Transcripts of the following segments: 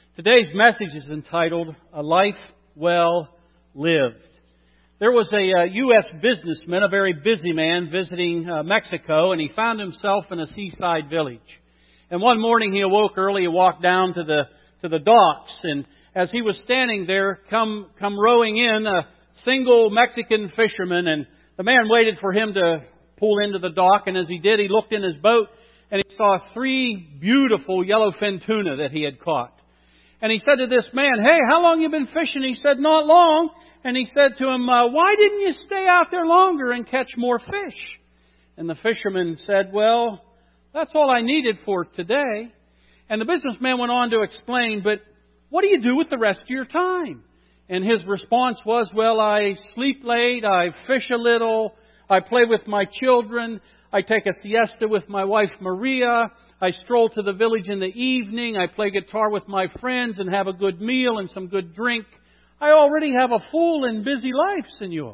Today's message is entitled, A Life Well Lived. There was a U.S. businessman, a very busy man, visiting Mexico, and he found himself in a seaside village. And one morning he awoke early and walked down to the docks, and as he was standing there, come rowing in a single Mexican fisherman, and the man waited for him to pull into the dock, and as he did, he looked in his boat, and he saw 3 beautiful yellowfin tuna that he had caught. And he said to this man, "Hey, how long you been fishing?" He said, "Not long." And he said to him, "Why didn't you stay out there longer and catch more fish?" And the fisherman said, "Well, that's all I needed for today." And the businessman went on to explain, "But what do you do with the rest of your time?" And his response was, "Well, I sleep late, I fish a little, I play with my children, I take a siesta with my wife Maria, I stroll to the village in the evening, I play guitar with my friends and have a good meal and some good drink. I already have a full and busy life, Senor."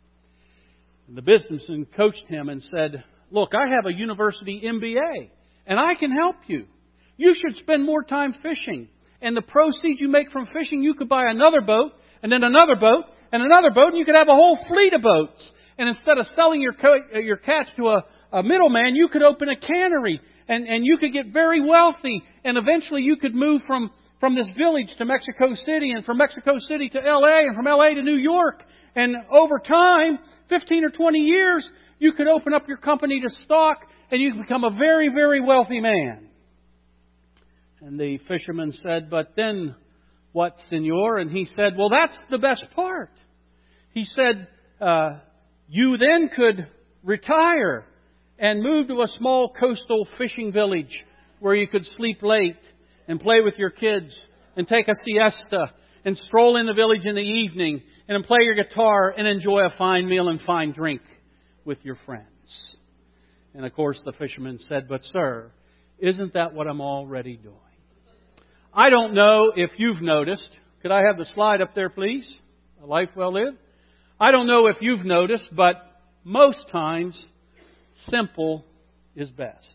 And the businessman coached him and said, "Look, I have a university MBA and I can help you. You should spend more time fishing. And the proceeds you make from fishing, you could buy another boat and then another boat and another boat, and you could have a whole fleet of boats. And instead of selling your catch to a middleman, you could open a cannery and you could get very wealthy. And eventually you could move from this village to Mexico City, and from Mexico City to L.A., and from L.A. to New York. And over time, 15 or 20 years, you could open up your company to stock and you could become a very, very wealthy man." And the fisherman said, "But then what, Senor?" And he said, "Well, that's the best part." He said, "You then could retire and move to a small coastal fishing village where you could sleep late and play with your kids and take a siesta and stroll in the village in the evening and play your guitar and enjoy a fine meal and fine drink with your friends." And of course the fisherman said, "But sir, isn't that what I'm already doing?" I don't know if you've noticed. Could I have the slide up there, please? A life well lived. I don't know if you've noticed, but most times, simple is best.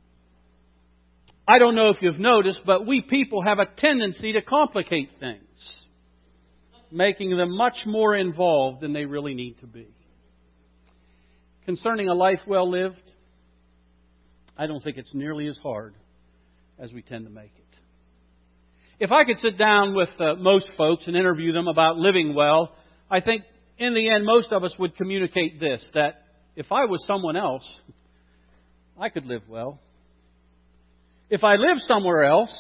I don't know if you've noticed, but we people have a tendency to complicate things, making them much more involved than they really need to be. Concerning a life well lived, I don't think it's nearly as hard as we tend to make it. If I could sit down with most folks and interview them about living well, I think in the end most of us would communicate this, that if I was someone else, I could live well. If I lived somewhere else,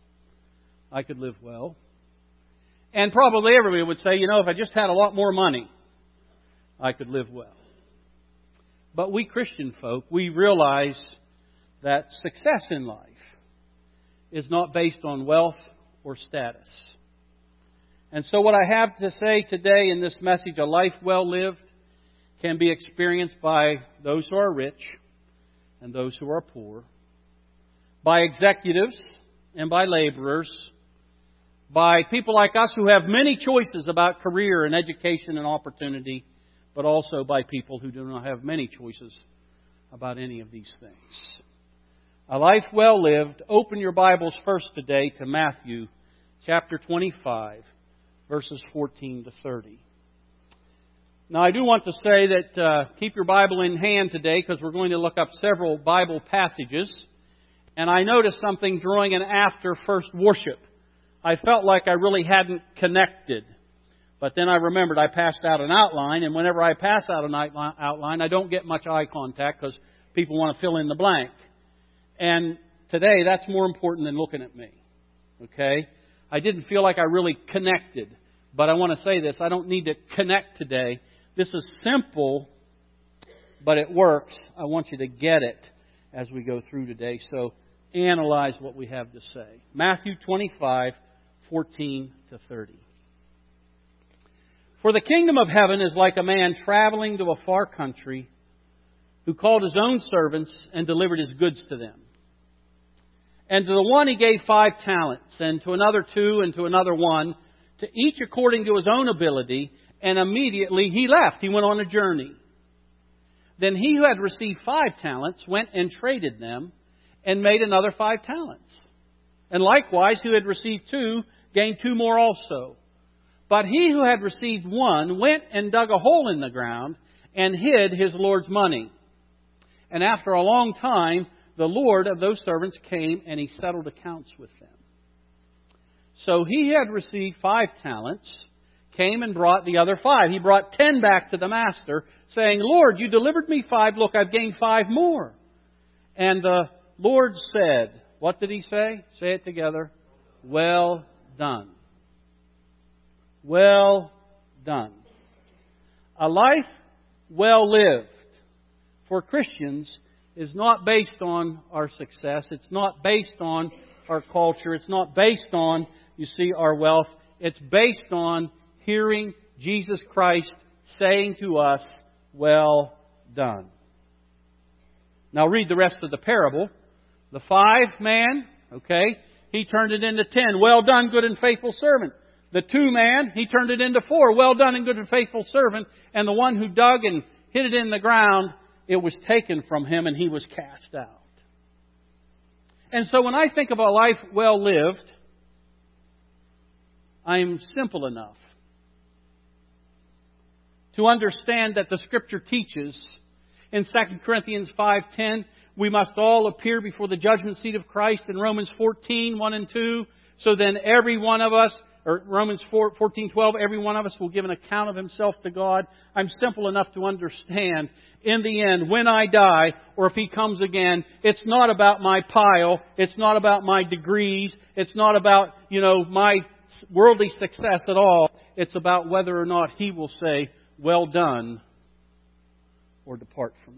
I could live well. And probably everybody would say, if I just had a lot more money, I could live well. But we Christian folk, we realize that success in life is not based on wealth or status. And so what I have to say today in this message, a life well lived, can be experienced by those who are rich and those who are poor, by executives and by laborers, by people like us who have many choices about career and education and opportunity, but also by people who do not have many choices about any of these things. A life well lived. Open your Bibles first today to Matthew chapter 25, verses 14 to 30. Now, I do want to say that keep your Bible in hand today, because we're going to look up several Bible passages. And I noticed something during and after first worship. I felt like I really hadn't connected. But then I remembered I passed out an outline, and whenever I pass out an outline, I don't get much eye contact because people want to fill in the blank. And today, that's more important than looking at me. Okay? I didn't feel like I really connected. But I want to say this, I don't need to connect today. This is simple, but it works. I want you to get it as we go through today. So analyze what we have to say. Matthew 25, 14 to 30. "For the kingdom of heaven is like a man traveling to a far country, who called his own servants and delivered his goods to them. And to the one he gave 5 talents, and to another 2, and to another 1, to each according to his own ability, and immediately he left." He went on a journey. "Then he who had received 5 talents went and traded them, and made another 5 talents. And likewise, who had received 2 gained 2 more also. But he who had received 1 went and dug a hole in the ground and hid his Lord's money. And after a long time, the Lord of those servants came and he settled accounts with them. So he had received 5 talents, came and brought the other 5. He brought 10 back to the master, saying, Lord, you delivered me 5. Look, I've gained 5 more. And the Lord said, what did he say? Say it together. Well done. Well done. A life well lived for Christians is not based on our success. It's not based on our culture. It's not based on, you see, our wealth. It's based on hearing Jesus Christ saying to us, well done. Now read the rest of the parable. The 5 man, okay, he turned it into 10. Well done, good and faithful servant. The 2 man, he turned it into 4. Well done and good and faithful servant. And the one who dug and hid it in the ground, it was taken from him and he was cast out. And so when I think of a life well lived, I'm simple enough to understand that the Scripture teaches in 2 Corinthians 5:10, we must all appear before the judgment seat of Christ. In Romans 14:1 and 2, so then every one of us, or Romans 14:12, every one of us will give an account of himself to God. I'm simple enough to understand, in the end, when I die, or if He comes again, it's not about my pile, it's not about my degrees, it's not about, my worldly success at all. It's about whether or not He will say, well done, or depart from me.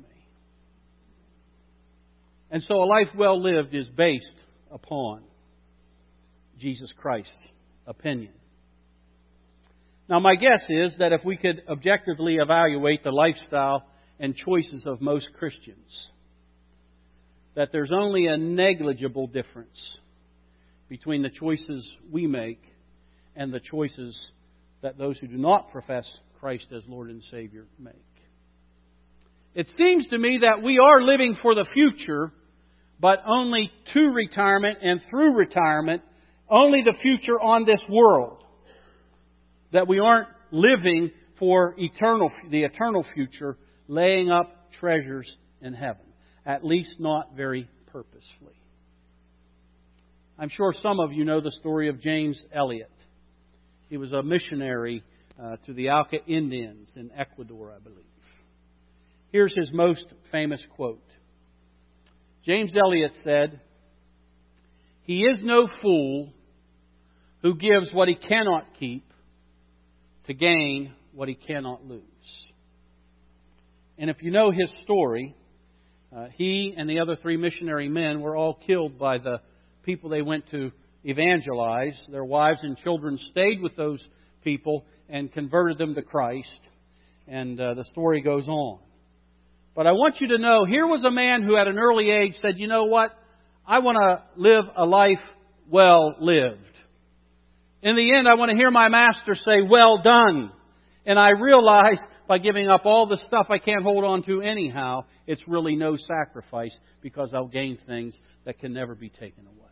And so a life well lived is based upon Jesus Christ's opinion. Now my guess is that if we could objectively evaluate the lifestyle and choices of most Christians, that there's only a negligible difference between the choices we make and the choices that those who do not profess Christ as Lord and Savior make. It seems to me that we are living for the future, but only to retirement, and through retirement, only the future on this world. That we aren't living for the eternal future, laying up treasures in heaven. At least not very purposefully. I'm sure some of you know the story of James Elliot. He was a missionary to the Auca Indians in Ecuador, I believe. Here's his most famous quote. James Elliot said, "He is no fool who gives what he cannot keep to gain what he cannot lose." And if you know his story, he and the other 3 missionary men were all killed by the people they went to evangelize. Their wives and children stayed with those people and converted them to Christ. And the story goes on. But I want you to know, here was a man who at an early age said, you know what? I want to live a life well lived. In the end, I want to hear my master say, well done. And I realize by giving up all the stuff I can't hold on to anyhow, it's really no sacrifice because I'll gain things that can never be taken away.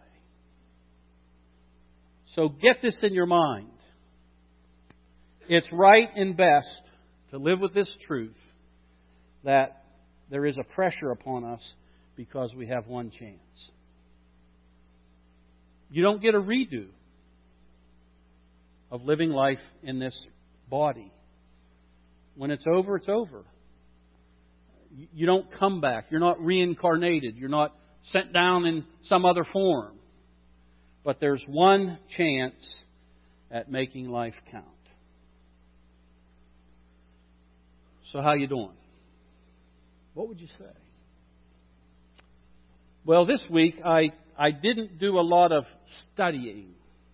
So get this in your mind. It's right and best to live with this truth that there is a pressure upon us because we have one chance. You don't get a redo of living life in this body. When it's over, it's over. You don't come back. You're not reincarnated. You're not sent down in some other form. But there's one chance at making life count. So how you doing? What would you say? Well, this week I didn't do a lot of studying,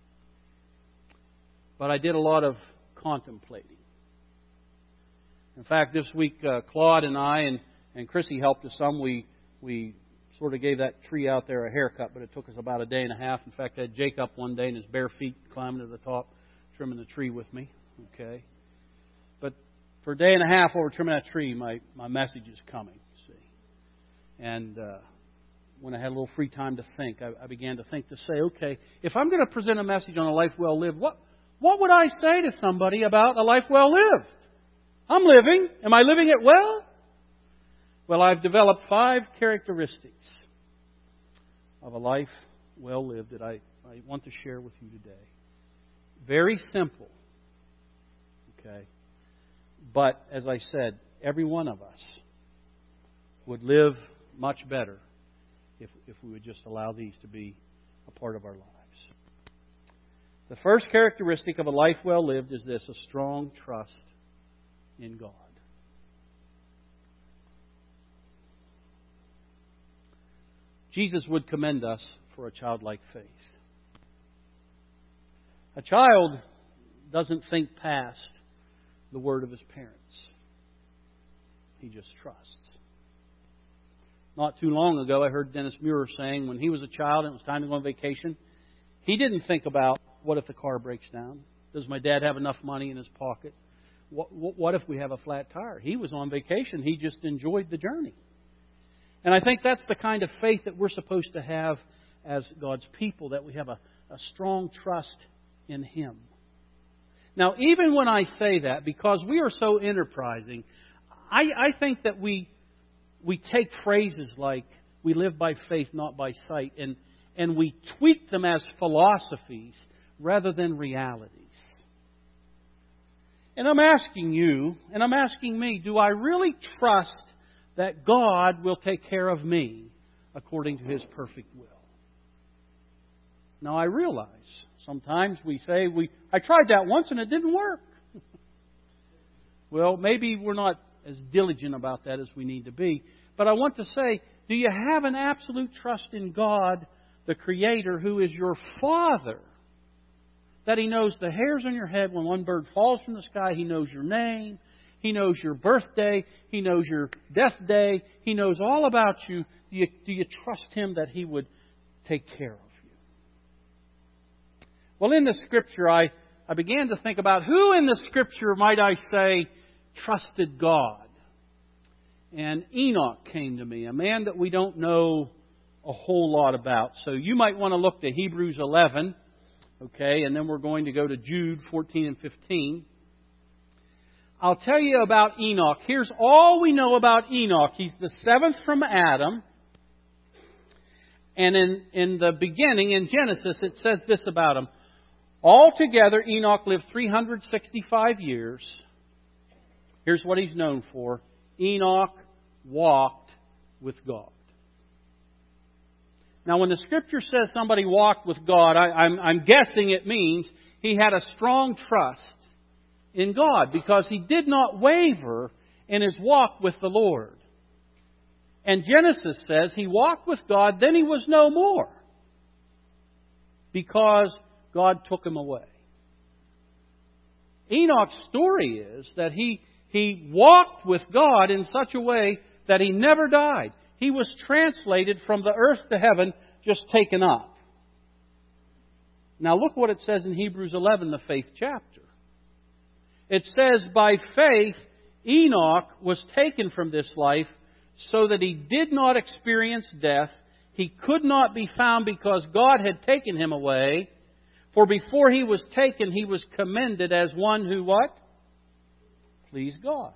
but I did a lot of contemplating. In fact, this week Claude and I and Chrissy helped us some. We sort of gave that tree out there a haircut, but it took us about a day and a half. In fact, I had Jake up one day in his bare feet climbing to the top, trimming the tree with me. Okay. But for a day and a half while we're trimming that tree, my message is coming, see. And when I had a little free time to think, I began to think, to say, okay, if I'm going to present a message on a life well lived, what would I say to somebody about a life well lived? I'm living. Am I living it well? Well, I've developed 5 characteristics of a life well lived that I want to share with you today. Very simple. Okay. But, as I said, every one of us would live much better if we would just allow these to be a part of our lives. The first characteristic of a life well lived is this: a strong trust in God. Jesus would commend us for a childlike faith. A child doesn't think past the word of his parents. He just trusts. Not too long ago, I heard Dennis Muir saying when he was a child and it was time to go on vacation, he didn't think about, what if the car breaks down? Does my dad have enough money in his pocket? What if we have a flat tire? He was on vacation. He just enjoyed the journey. And I think that's the kind of faith that we're supposed to have as God's people, that we have a strong trust in Him. Now, even when I say that, because we are so enterprising, I think that we take phrases like, we live by faith, not by sight, and we tweak them as philosophies rather than realities. And I'm asking you, and I'm asking me, do I really trust that God will take care of me according to His perfect will? Now, I realize sometimes we say, I tried that once and it didn't work. Well, maybe we're not as diligent about that as we need to be. But I want to say, do you have an absolute trust in God, the Creator, who is your Father? That He knows the hairs on your head. When one bird falls from the sky, He knows your name. He knows your birthday. He knows your death day. He knows all about you. Do you trust Him that He would take care of you? Well, in the Scripture, I began to think about who in the Scripture, might I say, trusted God. And Enoch came to me, a man that we don't know a whole lot about. So you might want to look to Hebrews 11, okay, and then we're going to go to Jude 14 and 15. I'll tell you about Enoch. Here's all we know about Enoch. He's the 7th from Adam. And in the beginning, in Genesis, it says this about him. Altogether, Enoch lived 365 years. Here's what he's known for. Enoch walked with God. Now, when the Scripture says somebody walked with God, I'm guessing it means he had a strong trust in God, because he did not waver in his walk with the Lord. And Genesis says he walked with God, then he was no more, because God took him away. Enoch's story is that he walked with God in such a way that he never died. He was translated from the earth to heaven, just taken up. Now look what it says in Hebrews 11, the 8th chapter. It says, by faith, Enoch was taken from this life so that he did not experience death. He could not be found because God had taken him away. For before he was taken, he was commended as one who what? Pleased God.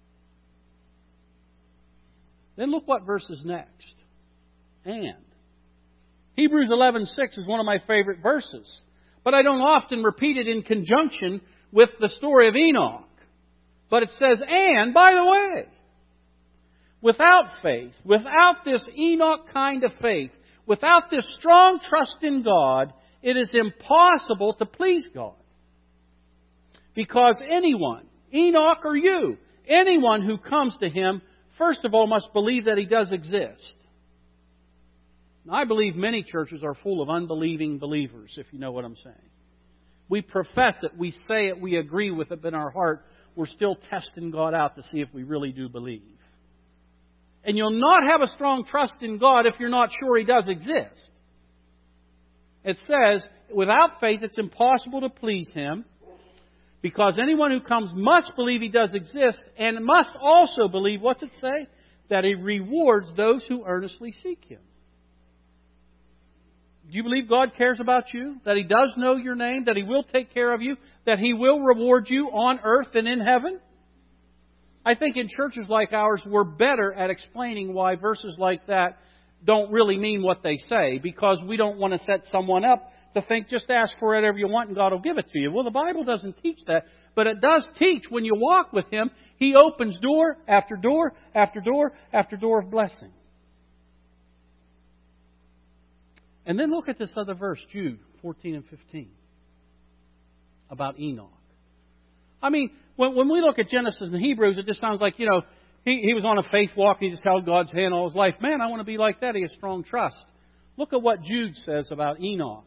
Then look what verse is next. And. Hebrews 11:6 is one of my favorite verses. But I don't often repeat it in conjunction with the story of Enoch. But it says, and, by the way, without faith, without this Enoch kind of faith, without this strong trust in God, it is impossible to please God. Because anyone, Enoch or you, anyone who comes to Him, first of all, must believe that He does exist. Now, I believe many churches are full of unbelieving believers, if you know what I'm saying. We profess it, we say it, we agree with it, but in our heart, we're still testing God out to see if we really do believe. And you'll not have a strong trust in God if you're not sure He does exist. It says, without faith, it's impossible to please Him, because anyone who comes must believe He does exist, and must also believe, what's it say? That He rewards those who earnestly seek Him. Do you believe God cares about you? That He does know your name? That He will take care of you? That He will reward you on earth and in heaven? I think in churches like ours, we're better at explaining why verses like that don't really mean what they say, because we don't want to set someone up to think just ask for whatever you want and God will give it to you. Well, the Bible doesn't teach that, but it does teach when you walk with Him, He opens door after door after door after door of blessing. And then look at this other verse, Jude 14 and 15, about Enoch. I mean, when we look at Genesis and Hebrews, it just sounds like, he was on a faith walk. He just held God's hand all his life. Man, I want to be like that. He has strong trust. Look at what Jude says about Enoch.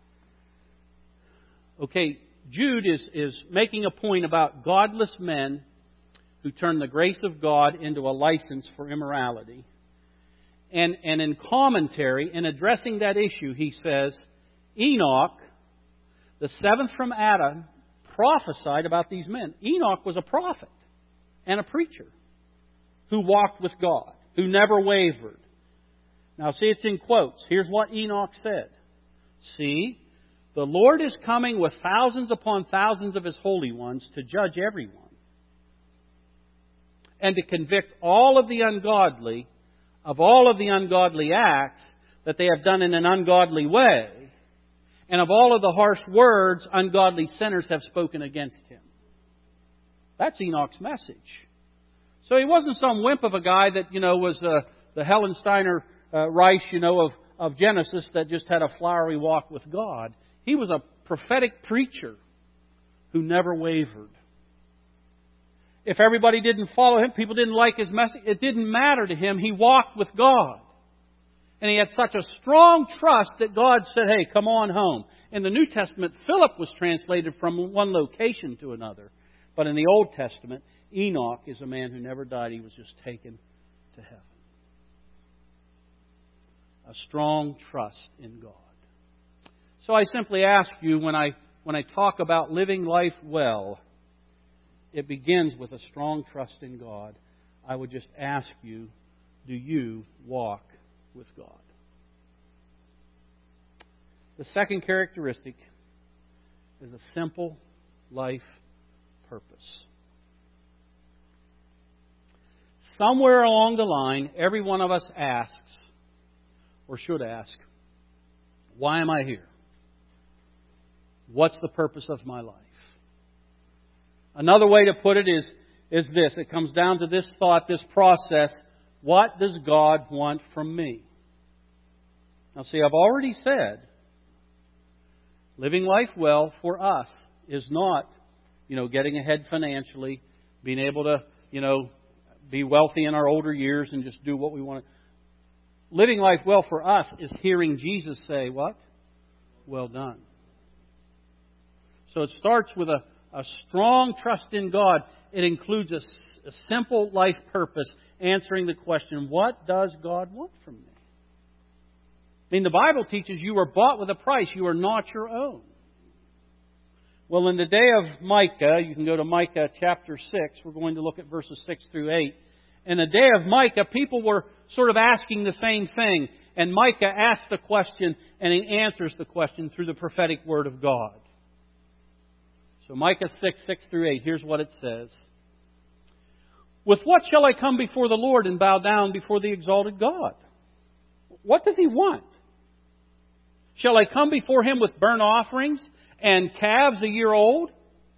Okay, Jude is making a point about godless men who turn the grace of God into a license for immorality. And in commentary, in addressing that issue, he says, Enoch, the seventh from Adam, prophesied about these men. Enoch was a prophet and a preacher who walked with God, who never wavered. Now see, it's in quotes. Here's what Enoch said. See, the Lord is coming with thousands upon thousands of His holy ones to judge everyone and to convict all of the ungodly of all of the ungodly acts that they have done in an ungodly way, and of all of the harsh words ungodly sinners have spoken against Him. That's Enoch's message. So he wasn't some wimp of a guy that, was the Helen Steiner Reich, of Genesis that just had a flowery walk with God. He was a prophetic preacher who never wavered. If everybody didn't follow him, people didn't like his message, it didn't matter to him. He walked with God. And he had such a strong trust that God said, hey, come on home. In the New Testament, Philip was translated from one location to another. But in the Old Testament, Enoch is a man who never died. He was just taken to heaven. A strong trust in God. So I simply ask you, when I talk about living life well, it begins with a strong trust in God. I would just ask you, do you walk with God? The second characteristic is a simple life purpose. Somewhere along the line, every one of us asks, or should ask, why am I here? What's the purpose of my life? Another way to put it is this. It comes down to this thought, this process. What does God want from me? Now see, I've already said, living life well for us is not, getting ahead financially, being able to, be wealthy in our older years and just do what we want to. Living life well for us is hearing Jesus say, what? Well done. So it starts with a strong trust in God. It includes a simple life purpose, answering the question, what does God want from me? I mean, the Bible teaches you were bought with a price. You are not your own. Well, in the day of Micah, you can go to Micah chapter 6. We're going to look at verses 6 through 8. In the day of Micah, people were sort of asking the same thing. And Micah asks the question, and he answers the question through the prophetic word of God. So Micah 6 through 8, here's what it says. With what shall I come before the Lord and bow down before the exalted God? What does He want? Shall I come before Him with burnt offerings and calves a year old?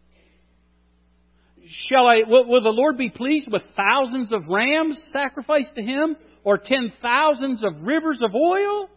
Will the Lord be pleased with thousands of rams sacrificed to Him, or 10,000s of rivers of oil?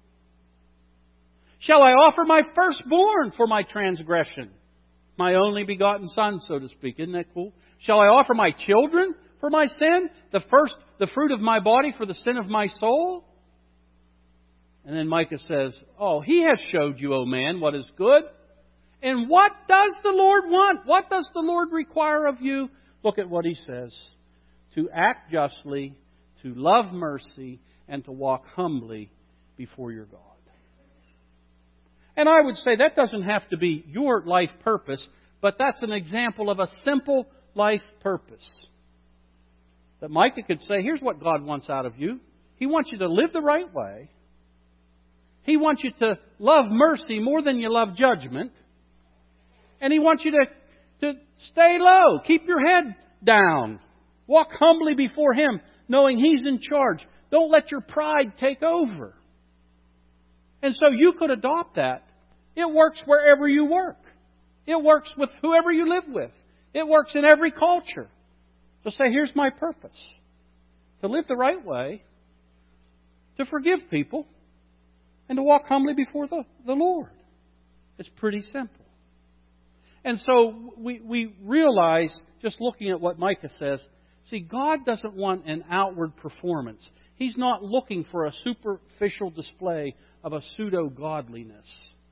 Shall I offer my firstborn for my transgression? My only begotten son, so to speak. Isn't that cool? Shall I offer my children for my sin? The fruit of my body for the sin of my soul? And then Micah says, oh, He has showed you, O man, what is good. And what does the Lord want? What does the Lord require of you? Look at what He says. To act justly, to love mercy, and to walk humbly before your God. And I would say that doesn't have to be your life purpose, but that's an example of a simple life purpose. That Micah could say, here's what God wants out of you. He wants you to live the right way. He wants you to love mercy more than you love judgment. And He wants you to stay low. Keep your head down. Walk humbly before Him, knowing He's in charge. Don't let your pride take over. And so you could adopt that. It works wherever you work. It works with whoever you live with. It works in every culture. So say, here's my purpose. To live the right way, to forgive people, and to walk humbly before the Lord. It's pretty simple. And so we realize, just looking at what Micah says, see, God doesn't want an outward performance. He's not looking for a superficial display of a pseudo-godliness.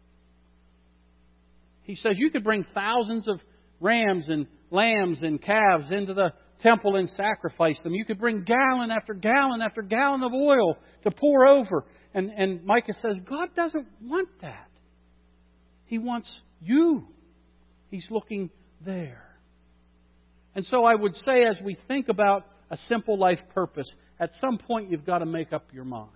He says you could bring thousands of rams and lambs and calves into the temple and sacrifice them. You could bring gallon after gallon after gallon of oil to pour over. And Micah says, God doesn't want that. He wants you. He's looking there. And so I would say, as we think about a simple life purpose, at some point you've got to make up your mind.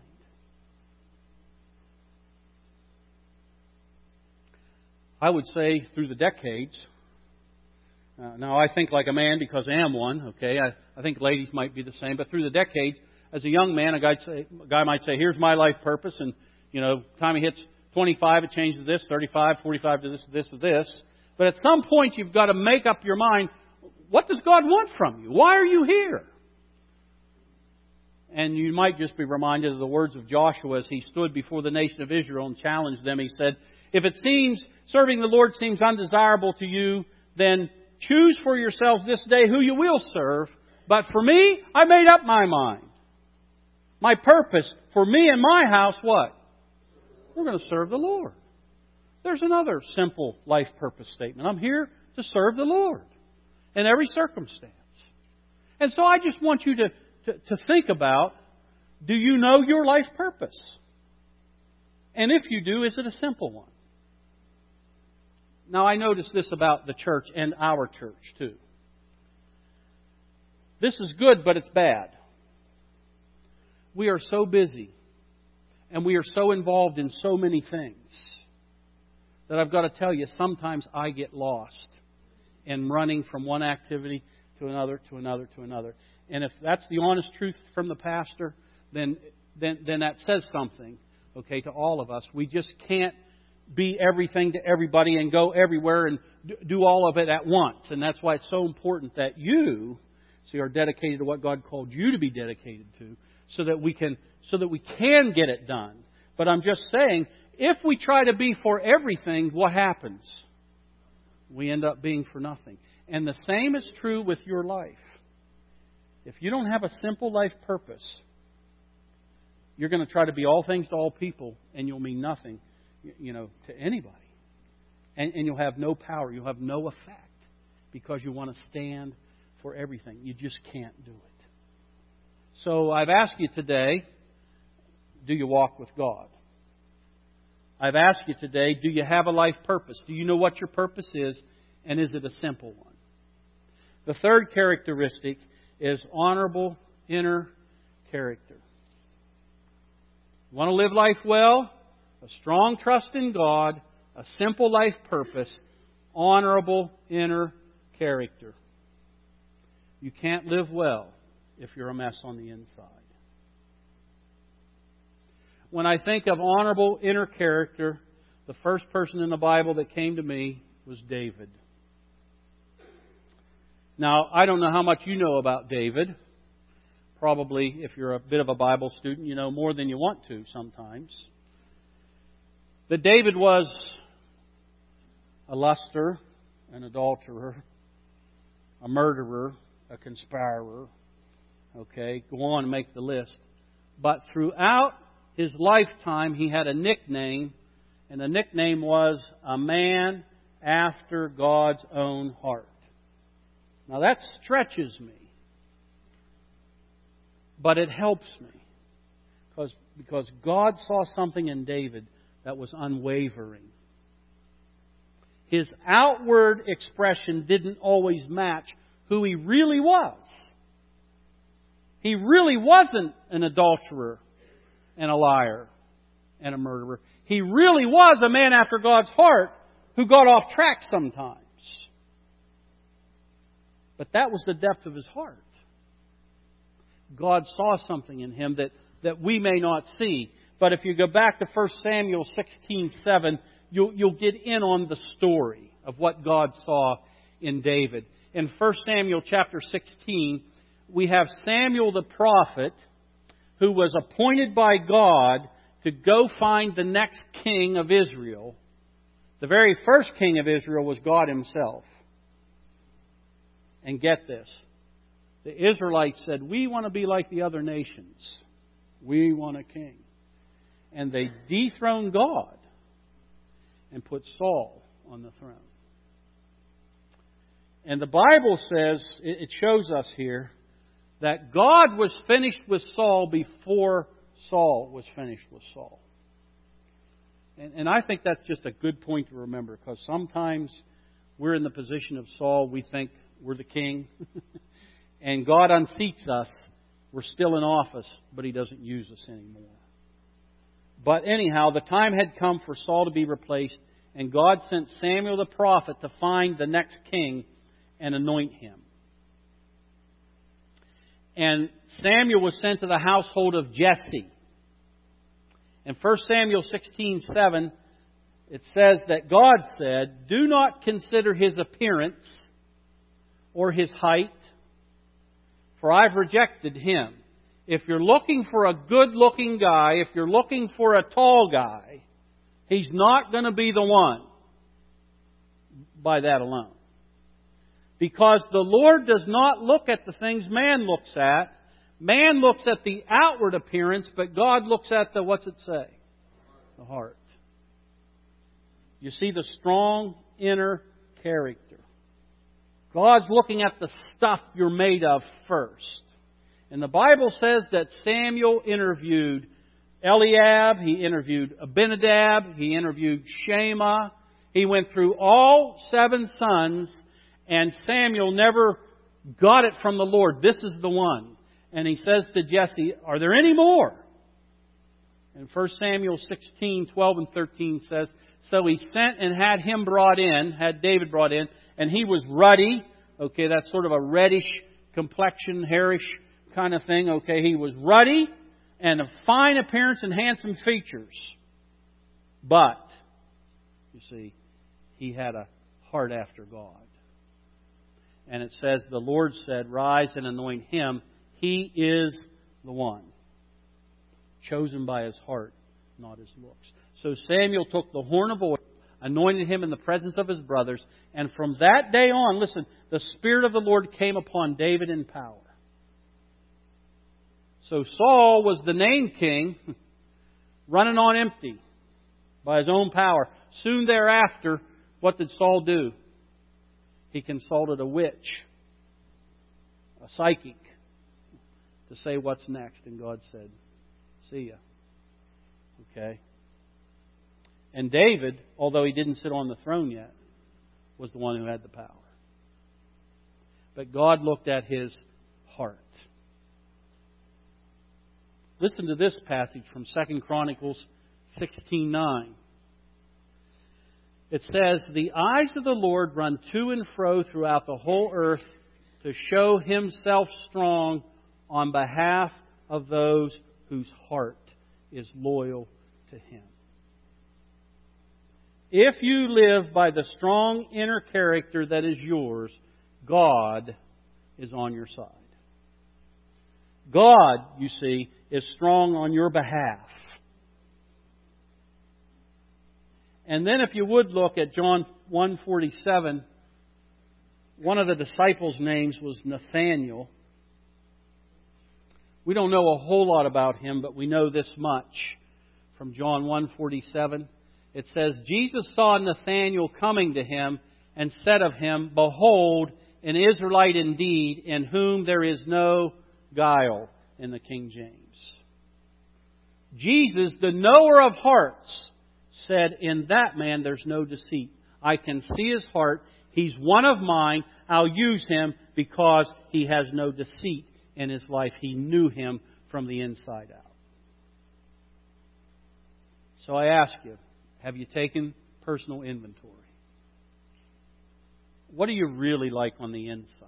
I would say through the decades. Now, I think like a man because I am one, okay? I think ladies might be the same. But through the decades, as a young man, a guy might say, here's my life purpose. And, time he hits 25, it changes to this, 35, 45 to this, to this. But at some point, you've got to make up your mind, what does God want from you? Why are you here? And you might just be reminded of the words of Joshua as he stood before the nation of Israel and challenged them. He said, if it seems serving the Lord seems undesirable to you, then choose for yourselves this day who you will serve. But for me, I made up my mind. My purpose for me and my house, what? We're going to serve the Lord. There's another simple life purpose statement. I'm here to serve the Lord in every circumstance. And so I just want you to think about, do you know your life purpose? And if you do, is it a simple one? Now, I notice this about the church and our church, too. This is good, but it's bad. We are so busy, and we are so involved in so many things, that I've got to tell you, sometimes I get lost in running from one activity to another, to another, to another. And if that's the honest truth from the pastor, then that says something, okay, to all of us. We just can't be everything to everybody and go everywhere and do all of it at once. And that's why it's so important that you, are dedicated to what God called you to be dedicated to, so that we can get it done. But I'm just saying, if we try to be for everything, what happens? We end up being for nothing. And the same is true with your life. If you don't have a simple life purpose, you're going to try to be all things to all people, and you'll mean nothing, to anybody. And you'll have no power. You'll have no effect because you want to stand for everything. You just can't do it. So I've asked you today, do you walk with God? I've asked you today, do you have a life purpose? Do you know what your purpose is? And is it a simple one? The third characteristic is honorable inner character. You want to live life well? A strong trust in God, a simple life purpose, honorable inner character. You can't live well if you're a mess on the inside. When I think of honorable inner character, the first person in the Bible that came to me was David. Now, I don't know how much you know about David. Probably, if you're a bit of a Bible student, you know more than you want to sometimes. That David was a luster, an adulterer, a murderer, a conspirer. Okay, go on and make the list. But throughout his lifetime, he had a nickname, and the nickname was a man after God's own heart. Now that stretches me, but it helps me because God saw something in David that was unwavering. His outward expression didn't always match who he really was. He really wasn't an adulterer and a liar and a murderer. He really was a man after God's heart who got off track sometimes. But that was the depth of his heart. God saw something in him that we may not see. But if you go back to 1 Samuel 16:7, you'll get in on the story of what God saw in David. In 1 Samuel chapter 16, we have Samuel the prophet who was appointed by God to go find the next king of Israel. The very first king of Israel was God Himself. And get this. The Israelites said, we want to be like the other nations. We want a king. And they dethroned God and put Saul on the throne. And the Bible says, it shows us here, that God was finished with Saul before Saul was finished with Saul. And I think that's just a good point to remember, because sometimes we're in the position of Saul. We think we're the king. And God unseats us. We're still in office, but He doesn't use us anymore. But anyhow, the time had come for Saul to be replaced, and God sent Samuel the prophet to find the next king and anoint him. And Samuel was sent to the household of Jesse. In 1 Samuel 16:7, it says that God said, do not consider his appearance or his height, for I've rejected him. If you're looking for a good-looking guy, if you're looking for a tall guy, he's not going to be the one by that alone. Because the Lord does not look at the things man looks at. Man looks at the outward appearance, but God looks at the, what's it say? The heart. You see the strong inner character. God's looking at the stuff you're made of first. And the Bible says that Samuel interviewed Eliab, he interviewed Abinadab, he interviewed Shammah. He went through all 7 sons, and Samuel never got it from the Lord. This is the one. And he says to Jesse, are there any more? And 1 Samuel 16:12 and 13 says, so he sent and had him brought in, had David brought in, and he was ruddy. Okay, that's sort of a reddish complexion, hairish kind of thing. Okay, he was ruddy and of fine appearance and handsome features. But, you see, he had a heart after God. And it says, the Lord said, rise and anoint him. He is the one. Chosen by his heart, not his looks. So Samuel took the horn of oil, anointed him in the presence of his brothers. And from that day on, listen, the Spirit of the Lord came upon David in power. So Saul was the named king, running on empty by his own power. Soon thereafter, what did Saul do? He consulted a witch, a psychic, to say what's next. And God said, see ya. Okay. And David, although he didn't sit on the throne yet, was the one who had the power. But God looked at his heart. Listen to this passage from 2 Chronicles 16:9. It says, the eyes of the Lord run to and fro throughout the whole earth to show Himself strong on behalf of those whose heart is loyal to Him. If you live by the strong inner character that is yours, God is on your side. God, you see, is strong on your behalf. And then if you would look at John 1:47, one of the disciples' names was Nathanael. We don't know a whole lot about him, but we know this much from John 1:47. It says, Jesus saw Nathanael coming to him and said of him, behold, an Israelite indeed, in whom there is no guile, in the King James. Jesus, the knower of hearts, said, in that man there's no deceit. I can see his heart. He's one of mine. I'll use him because he has no deceit in his life. He knew him from the inside out. So I ask you, have you taken personal inventory? What are you really like on the inside?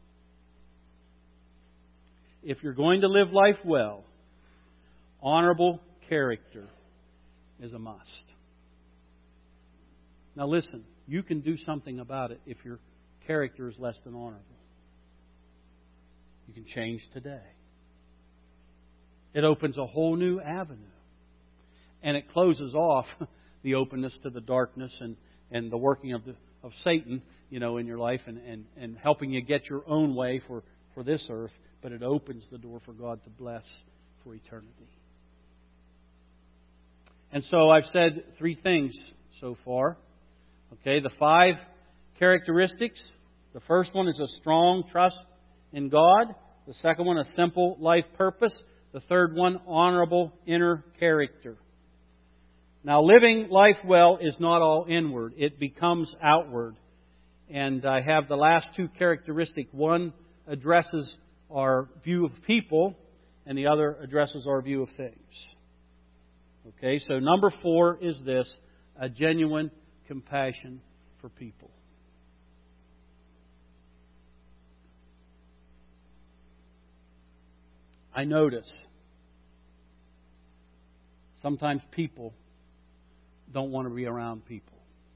If you're going to live life well, honorable character is a must. Now listen, you can do something about it if your character is less than honorable. You can change today. It opens a whole new avenue. And it closes off the openness to the darkness and the working of Satan, in your life and helping you get your own way for this earth. But it opens the door for God to bless for eternity. And so I've said 3 things so far. Okay, the 5 characteristics. The first one is a strong trust in God. The second one, a simple life purpose. The third one, honorable inner character. Now, living life well is not all inward. It becomes outward. And I have the last 2 characteristics. One addresses our view of people, and the other addresses our view of things. Okay, so number 4 is this, a genuine compassion for people. I notice sometimes people don't want to be around people.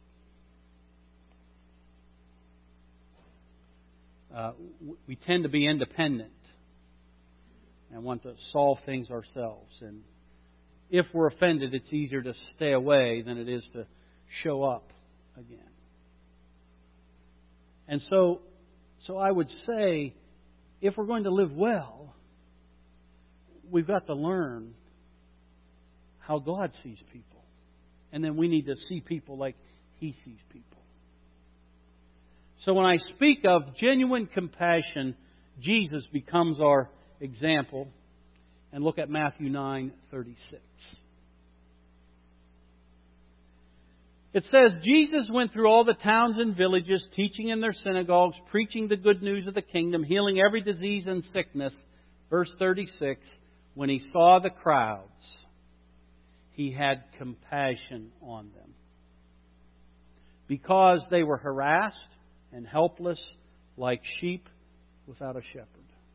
We tend to be independent and want to solve things ourselves. And if we're offended, it's easier to stay away than it is to show up again. And so I would say, if we're going to live well, we've got to learn how God sees people. And then we need to see people like He sees people. So when I speak of genuine compassion, Jesus becomes our example. And look at Matthew 9:36. It says, Jesus went through all the towns and villages, teaching in their synagogues, preaching the good news of the kingdom, healing every disease and sickness. Verse 36, when He saw the crowds, He had compassion on them, because they were harassed and helpless like sheep without a shepherd.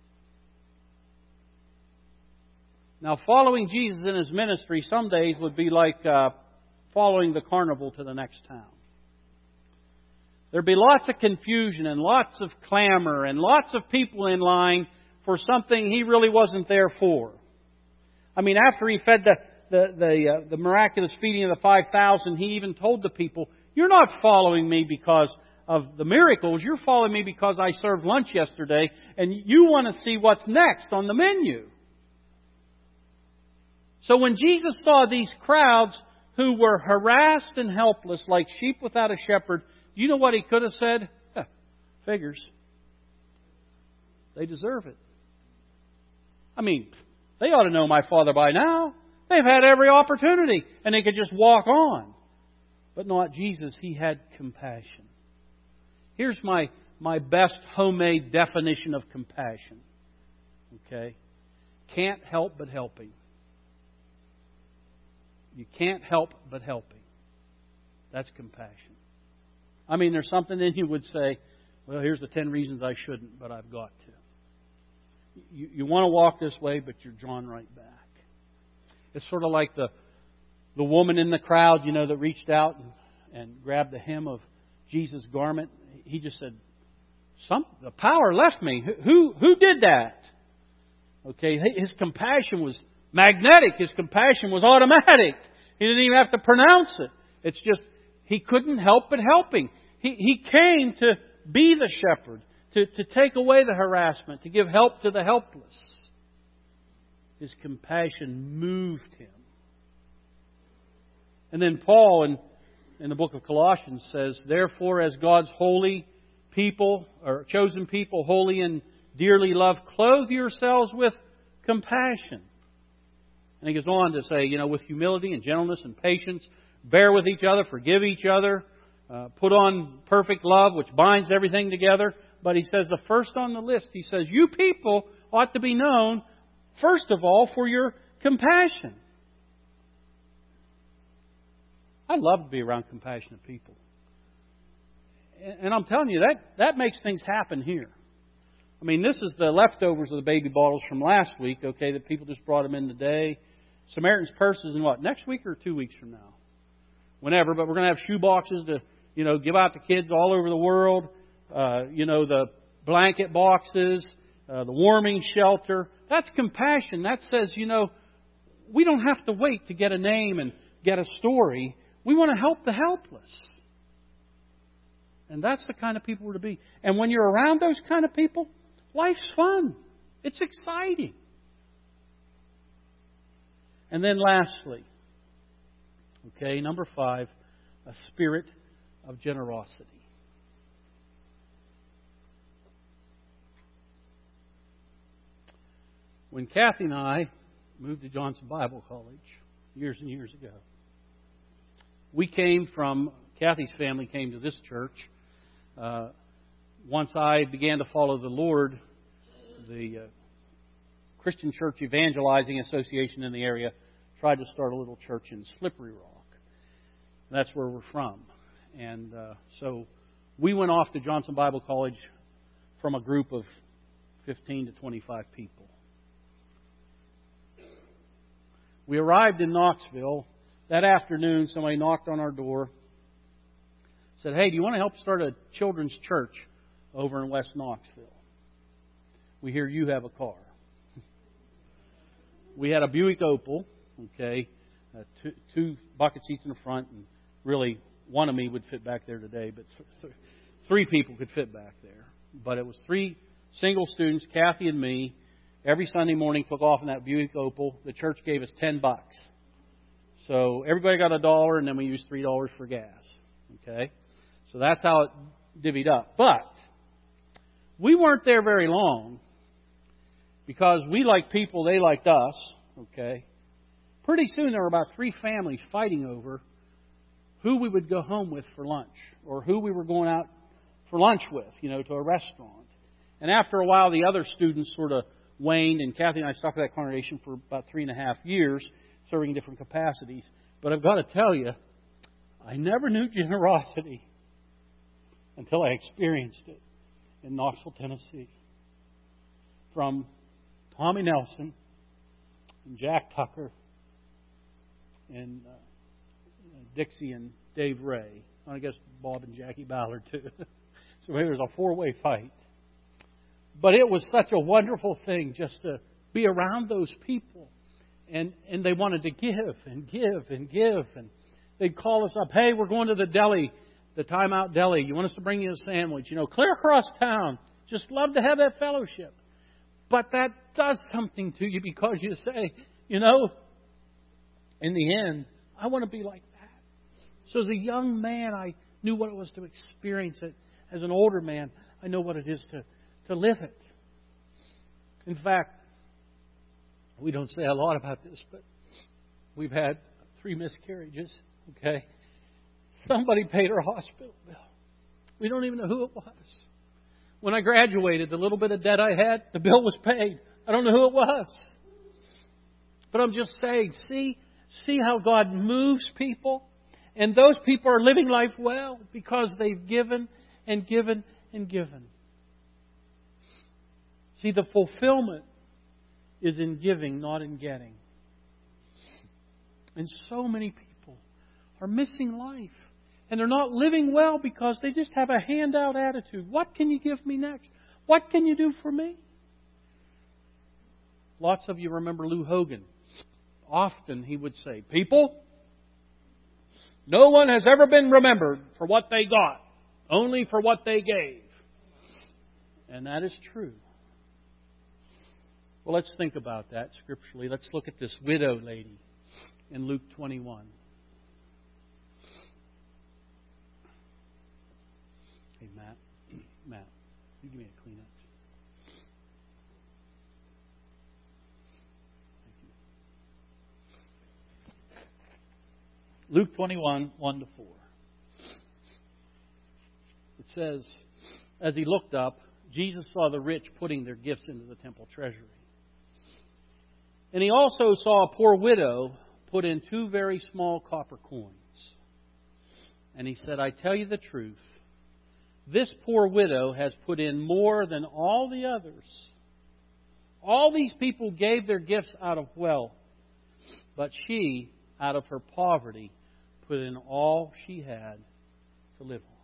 Now, following Jesus in His ministry some days would be like following the carnival to the next town. There'd be lots of confusion and lots of clamor and lots of people in line for something He really wasn't there for. I mean, after He fed the miraculous feeding of the 5,000, He even told the people, "You're not following Me because of the miracles. You're following Me because I served lunch yesterday, and you want to see what's next on the menu." So when Jesus saw these crowds who were harassed and helpless like sheep without a shepherd, do you know what He could have said? Figures. They deserve it. I mean, they ought to know My Father by now. They've had every opportunity, and they could just walk on. But not Jesus. He had compassion. Here's my best homemade definition of compassion. Okay? Can't help but helping. You can't help but helping. That's compassion. I mean, there's something in you would say, well, here's the 10 reasons I shouldn't, but I've got to. You want to walk this way, but you're drawn right back. It's sort of like the woman in the crowd, that reached out and grabbed the hem of Jesus' garment. He just said, the power left me. Who did that? Okay, His compassion was magnetic. His compassion was automatic. He didn't even have to pronounce it. It's just, He couldn't help but helping. He came to be the shepherd, to take away the harassment, to give help to the helpless. His compassion moved Him. And then Paul in the book of Colossians says, therefore, as God's holy people, or chosen people, holy and dearly loved, clothe yourselves with compassion. And he goes on to say, with humility and gentleness and patience, bear with each other, forgive each other, put on perfect love, which binds everything together. But he says the first on the list, he says, you people ought to be known, first of all, for your compassion. I love to be around compassionate people. And I'm telling you, that makes things happen here. I mean, this is the leftovers of the baby bottles from last week, okay, that people just brought them in today. Samaritan's Purse is in what, next week or 2 weeks from now? Whenever, but we're going to have shoe boxes to, give out to kids all over the world. The blanket boxes, the warming shelter. That's compassion. That says, we don't have to wait to get a name and get a story. We want to help the helpless. And that's the kind of people we're to be. And when you're around those kind of people, life's fun. It's exciting. And then lastly, number 5, a spirit of generosity. When Kathy and I moved to Johnson Bible College years and years ago, Kathy's family came to this church. Once I began to follow the Lord, the Christian Church Evangelizing Association in the area tried to start a little church in Slippery Rock. That's where we're from. And so we went off to Johnson Bible College from a group of 15 to 25 people. We arrived in Knoxville. That afternoon, somebody knocked on our door, said, "Hey, do you want to help start a children's church over in West Knoxville? We hear you have a car." We had a Buick Opal, two bucket seats in the front, and really one of me would fit back there today, but 3 people could fit back there. But it was 3 single students, Kathy and me. Every Sunday morning took off in that Buick Opal. The church gave us $10. So everybody got $1, and then we used $3 for gas. Okay? So that's how it divvied up. But we weren't there very long because we liked people, they liked us. Okay? Pretty soon there were about 3 families fighting over who we would go home with for lunch or who we were going out for lunch with, to a restaurant. And after a while, the other students sort of waned, and Kathy and I stuck with that congregation for about 3.5 years, serving in different capacities. But I've got to tell you, I never knew generosity until I experienced it in Knoxville, Tennessee. From Tommy Nelson and Jack Tucker and Dixie and Dave Ray. And I guess Bob and Jackie Ballard too. So maybe there's a 4-way fight. But it was such a wonderful thing just to be around those people. And they wanted to give and give and give. And they'd call us up, "Hey, we're going to the deli, the Time Out Deli. You want us to bring you a sandwich? Clear across town. Just love to have that fellowship." But that does something to you because you say, in the end, I want to be like that. So as a young man, I knew what it was to experience it. As an older man, I know what it is to live it. In fact, we don't say a lot about this, but we've had 3 miscarriages. Okay? Somebody paid our hospital bill. We don't even know who it was. When I graduated, the little bit of debt I had, the bill was paid. I don't know who it was. But I'm just saying, see how God moves people? And those people are living life well because they've given and given and given. See, the fulfillment is in giving, not in getting. And so many people are missing life. And they're not living well because they just have a handout attitude. What can you give me next? What can you do for me? Lots of you remember Lou Hogan. Often he would say, "People, no one has ever been remembered for what they got, only for what they gave." And that is true. Well, let's think about that scripturally. Let's look at this widow lady in Luke 21. Hey, Matt, you give me a Kleenex. Thank you. Luke 21, 1 to 4. It says, "As he looked up, Jesus saw the rich putting their gifts into the temple treasury. And he also saw a poor widow put in 2 very small copper coins. And he said, I tell you the truth, this poor widow has put in more than all the others. All these people gave their gifts out of wealth, but she, out of her poverty, put in all she had to live on.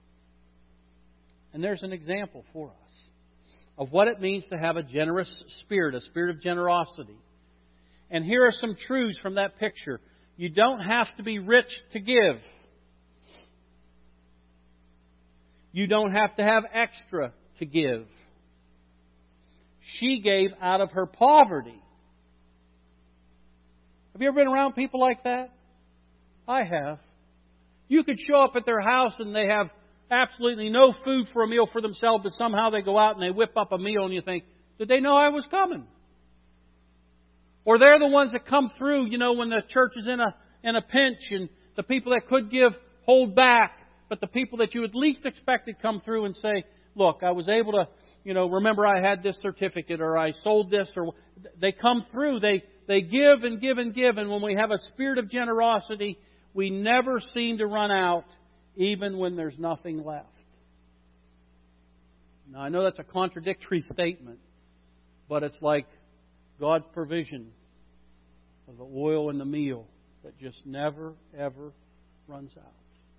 And there's an example for us of what it means to have a generous spirit, a spirit of generosity. And here are some truths from that picture. You don't have to be rich to give. You don't have to have extra to give. She gave out of her poverty. Have you ever been around people like that? I have. You could show up at their house and they have absolutely no food for a meal for themselves, but somehow they go out and they whip up a meal and you think, did they know I was coming? Or they're the ones that come through, when the church is in a pinch and the people that could give hold back, but the people that you would least expected come through and say, look, I was able to, remember I had this certificate or I sold this, or they come through, they give and give and give, and when we have a spirit of generosity, we never seem to run out, even when there's nothing left. Now, I know that's a contradictory statement, but it's like God's provision of the oil and the meal that just never, ever runs out.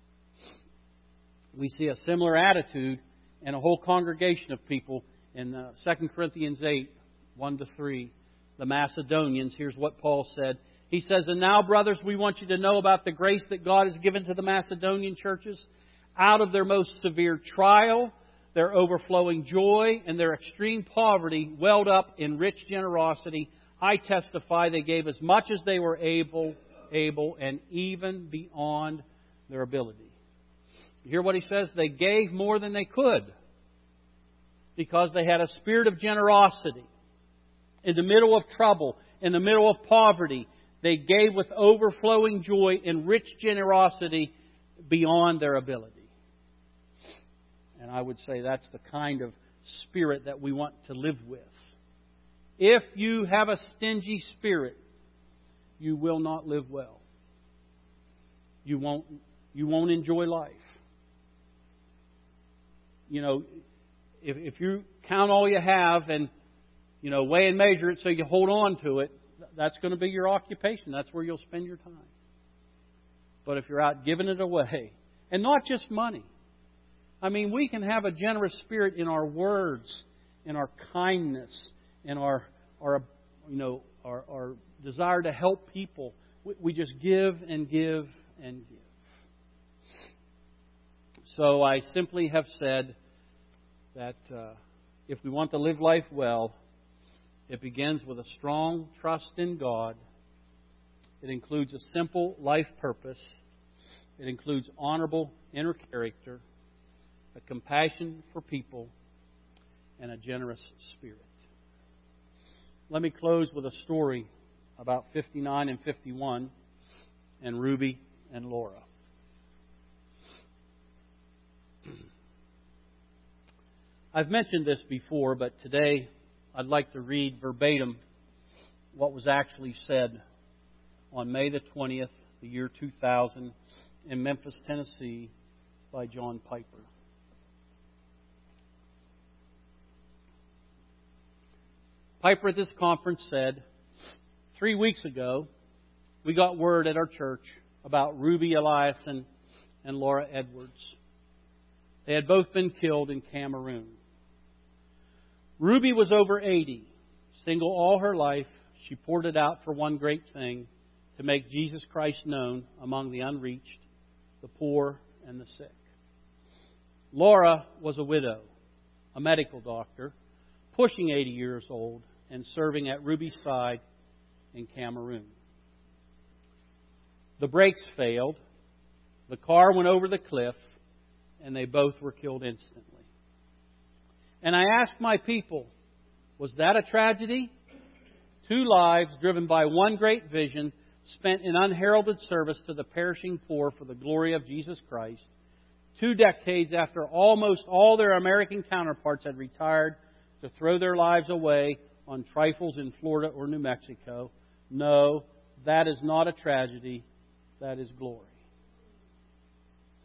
We see a similar attitude in a whole congregation of people in 2 Corinthians 8, 1-3. The Macedonians, here's what Paul said. He says, and now, brothers, we want you to know about the grace that God has given to the Macedonian churches. Out of their most severe trial, their overflowing joy, and their extreme poverty welled up in rich generosity. I testify they gave as much as they were able, and even beyond their ability. You hear what he says? They gave more than they could because they had a spirit of generosity. In the middle of trouble, in the middle of poverty, they gave with overflowing joy and rich generosity beyond their ability. And I would say that's the kind of spirit that we want to live with. If you have a stingy spirit, you will not live well. You won't enjoy life. If you count all you have and, weigh and measure it so you hold on to it, that's going to be your occupation. That's where you'll spend your time. But if you're out giving it away, and not just money. I mean, we can have a generous spirit in our words, in our kindness, in our desire to help people. We just give and give and give. So I simply have said that if we want to live life well, it begins with a strong trust in God. It includes a simple life purpose. It includes honorable inner character, a compassion for people, and a generous spirit. Let me close with a story about 59 and 51 and Ruby and Laura. I've mentioned this before, but today I'd like to read verbatim what was actually said on May the 20th, the year 2000, in Memphis, Tennessee, by John Piper. Piper at this conference said, 3 weeks ago, we got word at our church about Ruby Eliason and Laura Edwards. They had both been killed in Cameroon. Ruby was over 80, single all her life. She poured it out for one great thing, to make Jesus Christ known among the unreached, the poor, and the sick. Laura was a widow, a medical doctor, pushing 80 years old, and serving at Ruby's side in Cameroon. The brakes failed, the car went over the cliff, and they both were killed instantly. And I asked my people, was that a tragedy? 2 lives driven by one great vision, spent in unheralded service to the perishing poor for the glory of Jesus Christ. 2 decades after almost all their American counterparts had retired to throw their lives away on trifles in Florida or New Mexico. No, that is not a tragedy. That is glory.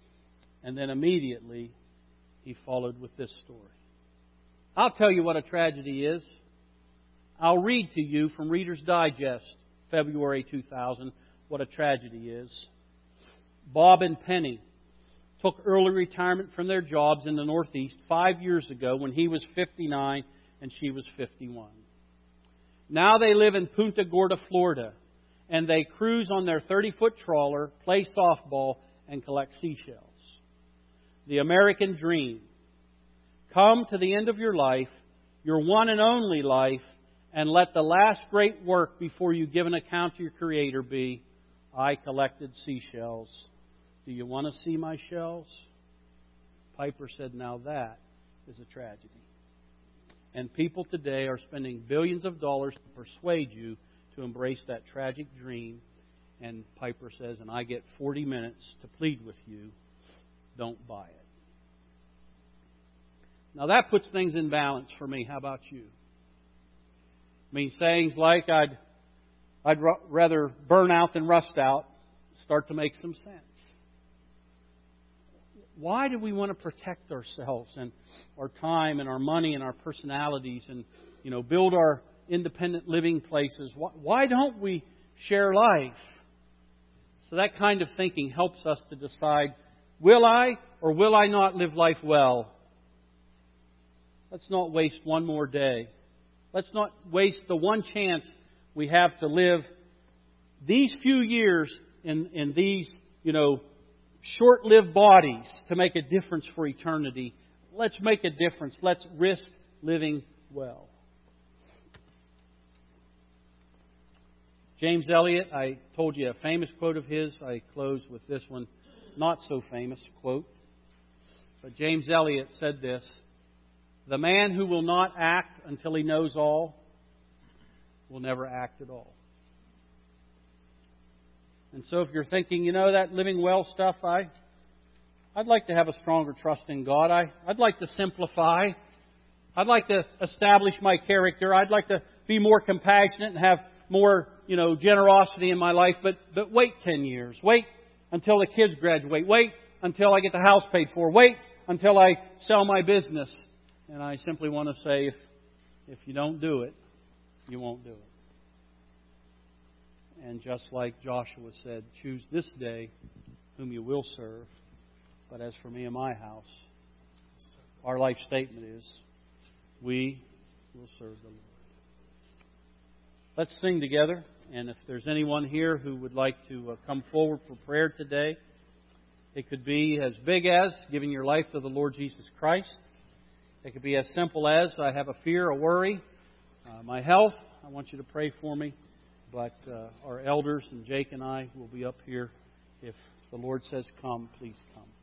And then immediately he followed with this story. I'll tell you what a tragedy is. I'll read to you from Reader's Digest, February 2000, what a tragedy is. Bob and Penny took early retirement from their jobs in the Northeast 5 years ago when he was 59 and she was 51. Now they live in Punta Gorda, Florida, and they cruise on their 30-foot trawler, play softball, and collect seashells. The American dream. Come to the end of your life, your one and only life, and let the last great work before you give an account to your Creator be, I collected seashells. Do you want to see my shells? Piper said, now that is a tragedy. And people today are spending billions of dollars to persuade you to embrace that tragic dream. And Piper says, and I get 40 minutes to plead with you, don't buy it. Now that puts things in balance for me. How about you? I mean, sayings like, I'd rather burn out than rust out start to make some sense. Why do we want to protect ourselves and our time and our money and our personalities and, build our independent living places? Why don't we share life? So that kind of thinking helps us to decide, will I or will I not live life well? Let's not waste one more day. Let's not waste the one chance we have to live these few years in these, short-lived bodies to make a difference for eternity. Let's make a difference. Let's risk living well. James Elliott, I told you a famous quote of his. I close with this one, not so famous quote. But James Elliott said this, the man who will not act until he knows all will never act at all. And so if you're thinking, that living well stuff, I'd like to have a stronger trust in God. I'd like to simplify. I'd like to establish my character. I'd like to be more compassionate and have more, generosity in my life. But wait 10 years. Wait until the kids graduate. Wait until I get the house paid for. Wait until I sell my business. And I simply want to say, if you don't do it, you won't do it. And just like Joshua said, choose this day whom you will serve. But as for me and my house, our life statement is, we will serve the Lord. Let's sing together. And if there's anyone here who would like to come forward for prayer today, it could be as big as giving your life to the Lord Jesus Christ. It could be as simple as, I have a fear, a worry, my health. I want you to pray for me. But our elders and Jake and I will be up here. If the Lord says come, please come.